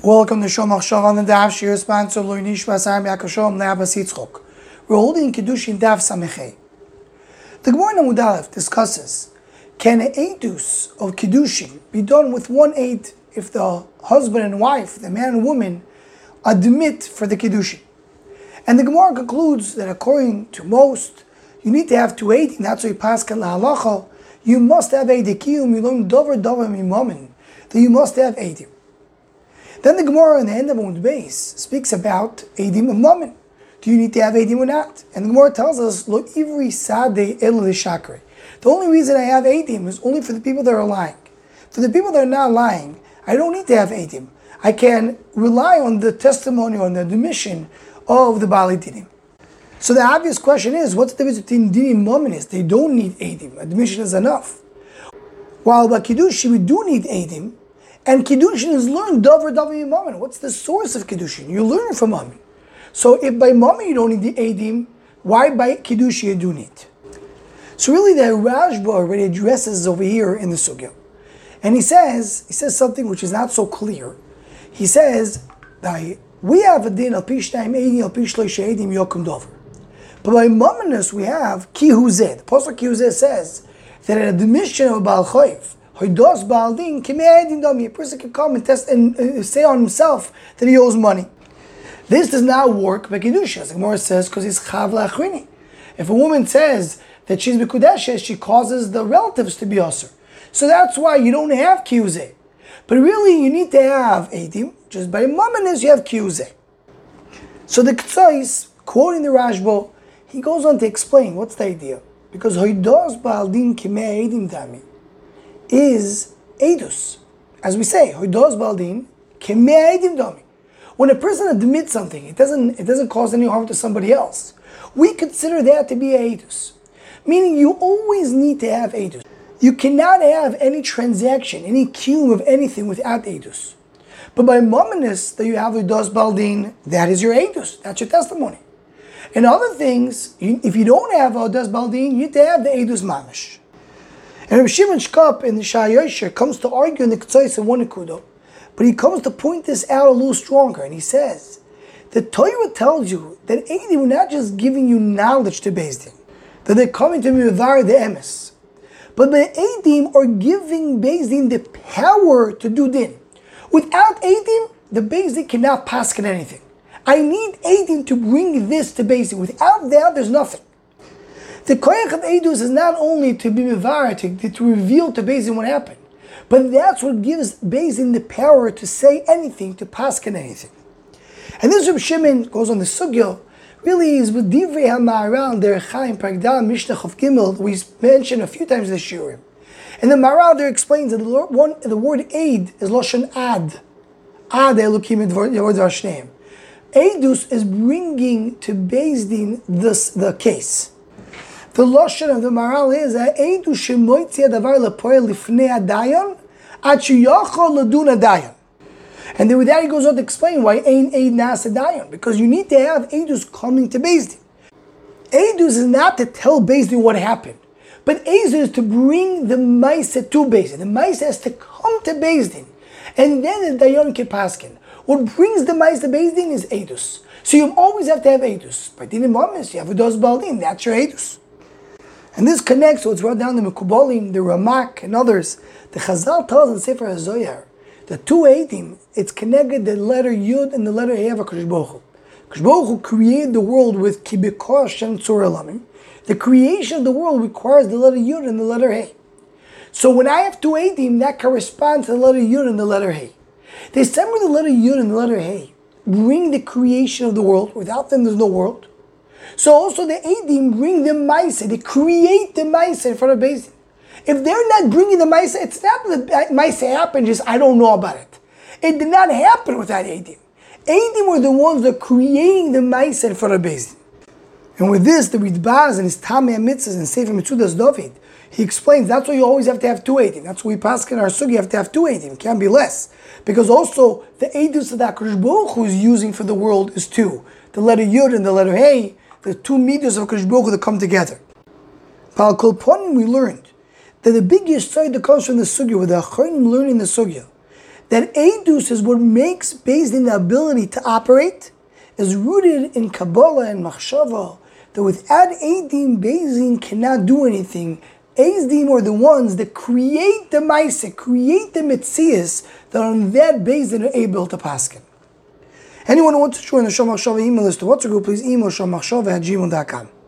Welcome to Shomach Shav on the Daf Shir sponsor Loinish Basar Yakashom Nabas Yitzchok. We're holding Kiddushin Daf Samechei. The Gemara in Amud Aleph discusses: can an eidus of Kiddushin be done with one eid if the husband and wife, the man and woman, admit for the Kiddushin? And the Gemara concludes that according to most, you need to have two eidim. That's why Pascal lahalacha. You must have eidikiyum. You learn davar mimamin. That you must have eidim. Then the Gemara in the end of Amud Beis speaks about Eidim and Mammon. Do you need to have Eidim or not? And the Gemara tells us, Lo ivri sadeh el l'shakre. The only reason I have Eidim is only for the people that are lying. For the people that are not lying, I don't need to have Eidim. I can rely on the testimony or the admission of the Baalei Dinim. So the obvious question is, what's the difference between Dinim and Mammon? They don't need Eidim. Admission is enough. While by Kiddush we do need Eidim, and Kiddushin is learned davar Mammon. What's the source of Kiddushin? You learn from Mammon. So if by Mammon you don't need the Eidim, why by Kiddushin you do need? So really the Rashba already addresses over here in the Sugya. And he says something which is not so clear. He says that we have a din al pishnayim eidim al pishloish eidim yokum davar. But by Mammonus we have ki huzeh. The Apostle ki huzeh says that an admission of Baal Choiv, a person can come and test and say on himself that he owes money. This does not work by Kiddushin, as the Gemara says, because it's chav la'achrini. If a woman says that she's mekudeshes, she causes the relatives to be usher. So that's why you don't have kiyuzeh. But really, you need to have eidim. Just by mammonis, you have kiyuzeh. So the Ktsais, quoting the Rashba, he goes on to explain what's the idea. Because hoidos ba'aldin kimei eidim dami is edus. As we say, hoidos baldin kemei eidim dami. When a person admits something, it doesn't cause any harm to somebody else. We consider that to be edus. Meaning you always need to have edus. You cannot have any transaction, any kiyum of anything without edus. But by mammonis that you have hoidos baldin, that is your edus. That's your testimony. And other things, if you don't have hoidos baldin, you need to have the edus mamish. And Rabbi Shimon Shkop in the Shah Yosher comes to argue in the Ktsais of one Nekudo, but he comes to point this out a little stronger, and he says, the Torah tells you that Eidim are not just giving you knowledge to Beis Din, that they're coming to Mivar the Emes, but the Eidim are giving Beis Din the power to do Din. Without Eidim, the Beis Din cannot paskin anything. I need Eidim to bring this to Beis Din. Without that, there's nothing. The koyach of Eidus is not only to be mevar, to reveal to Beis Din what happened, but that's what gives Beis Din the power to say anything, to paskin anything. And this Reb Shimon goes on the Sugya, really is with Divrei HaMaharal, Der Chaim, Paragdal, Mishnah Chav Gimel, we mentioned a few times in the Shiurim. And the Maharal there explains that the word Eid is Lashon Ad. Ad Elokim Yavod Vashneim. Eidus is bringing to Beis Din the case. The lashon of the Maharal is that Eidu shemoitzi adavar lepoel lifnei adayon ad sheyachol ladun adayon. And then with that he goes on to explain why ein eid nas adayon, because you need to have Eidus coming to Beis Din. Eidus is not to tell Beis Din what happened, but Eidus is to bring the Maaseh to Beis Din. The Maaseh has to come to Beis Din, and then the Dayon can paskin. What brings the Maaseh to Beis Din is Eidus. So you always have to have Eidus. By Dinim Mamis, you have hoidos baldin. That's your Eidus. And this connects to what's brought down the Mekubalim, the Ramak, and others. The Chazal tells in Sefer HaZoyar, the two Eidim, it's connected the letter Yud and the letter He of HaKadosh Baruch Hu. HaKadosh Baruch Hu created the world with Ki B'Kol Hashem Tzur Elamim. The creation of the world requires the letter Yud and the letter He. So when I have two Eidim, that corresponds to the letter Yud and the letter He. They separate the letter Yud and the letter He, bring the creation of the world. Without them, there's no world. So also the Eidim bring the Maaseh, they create the Maaseh in front of Beis Din. If they're not bringing the Maaseh, it's not that the Maaseh happened, just I don't know about it. It did not happen without Eidim. Eidim were the ones that are creating the Maaseh in front of Beis Din. And with this, the Ritbaz and his Tamei HaMitzvahs and Sefer Mitzudas David, he explains that's why you always have to have two Eidim. That's why we pass in our sugi, you have to have two Eidim. It can't be less. Because also, the Eidus that HaKadosh Baruch Hu is using for the world is two. The letter Yud and the letter Hey, the two meters of HaKadosh Baruch Hu that come together. Pal Kol Ponim we learned that the biggest side that comes from the Sugya, with the Achronim learning the Sugya, that Eidus is what makes Beis Din the ability to operate, is rooted in Kabbalah and Machshava, that without Eidim, Beis Din cannot do anything. Eidim are the ones that create the Maaseh, create the Metzias, that on that Beis Din are able to paskin. Anyone who wants to join the Shal Machshava email list to WhatsApp group, please email shalmachshava@gmail.com.